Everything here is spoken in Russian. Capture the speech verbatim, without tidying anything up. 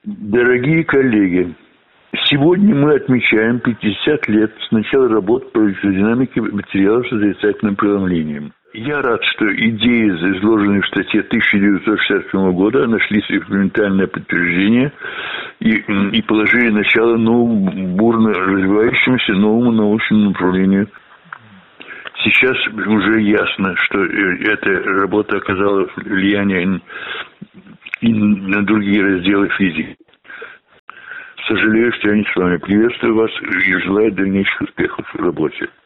Дорогие коллеги, сегодня мы отмечаем пятьдесят лет с начала работ по электродинамике материалов с отрицательным преломлением. Я рад, что идеи, изложенные в статье тысяча девятьсот шестьдесят седьмого года, нашли экспериментальное подтверждение и, и положили начало новому, бурно развивающемуся новому научному направлению. Сейчас уже ясно, что эта работа оказала влияние и на другие разделы физики. Сожалею, что я не с вами. Приветствую вас и желаю дальнейших успехов в работе.